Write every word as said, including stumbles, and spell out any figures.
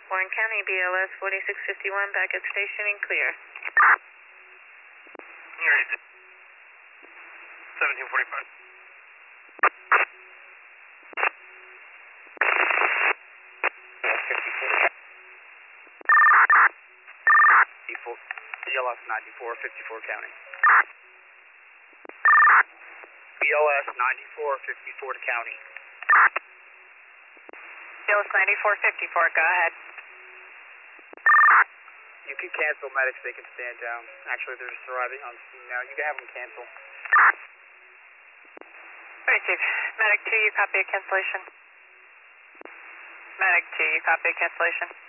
Warren County, B L S forty-six fifty-one, back at station and clear. Alright. seventeen forty-five. B L S ninety-four fifty-four County. B L S ninety-four fifty-four to County. B L S ninety-four fifty-four, go ahead. You can cancel medics, they can stand down. Actually, they're just arriving on scene now. You can have them cancel. Alright, Chief. Medic two, you copy a cancellation. Medic two, you copy a cancellation.